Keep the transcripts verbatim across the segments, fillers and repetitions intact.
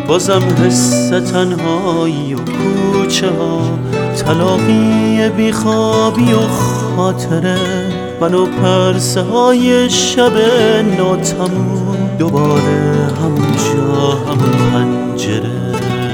بازم حس تنهایی و کوچه ها، تلاقی بیخوابی و خاطره، من و پرسه های شب ناتموم، دوباره همونجا همون پنجره.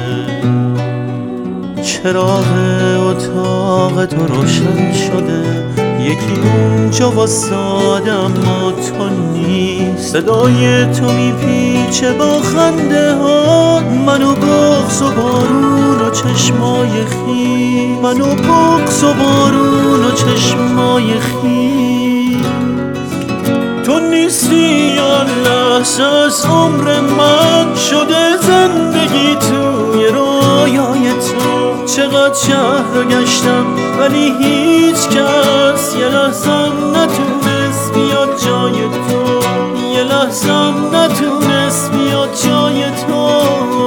چراغ اتاق تو روشن شده، یکی اونجا واساده اما تو نیست. صدای تو میپیچه با خنده ها، منو بغض و بارون و چشمای خیس، منو بغض و بارون و چشمای خیس. تو نیستی آن لحظه از عمر من، شده زندگی توی رویای تو. چقدر شهر رو گشتم ولی هیچ کس یه لحظم نتونست بیاد جای تو، یه لحظم نتونست بیاد جای تو.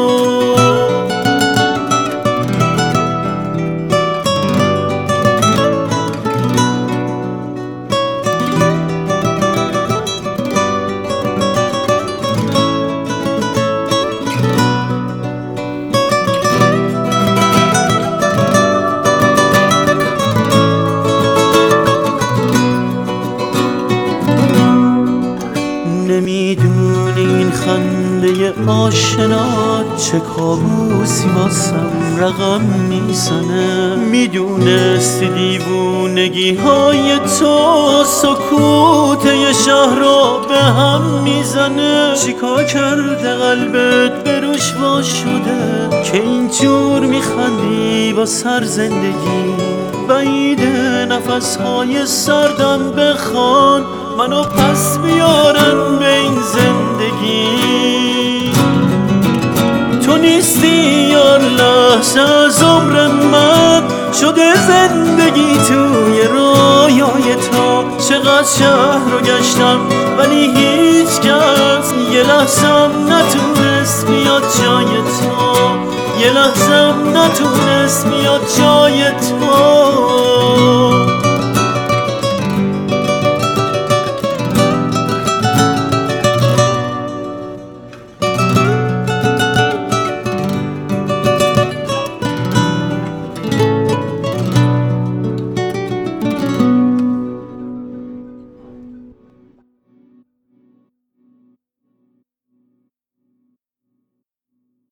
نمیدونی این خنده آشنات چه کابوسی واسم رقم میزنه. میدونستی دیوونگی های تو سکوت یه شهر رو به هم میزنه. چیکار کرده قلبت بروش وا شده که اینجور میخندی با سر زندگی؟ بعیده نفس های سردم بخوان منو پس بیارن به این زندگی. تو نیستی یا لحظه از عمر من، شده زندگی توی رویای تو. چقدر شهر رو گشتم ولی هیچ کس یه لحظم نتونست بیاد جای تو، یه لحظم نتونست بیاد جای تو.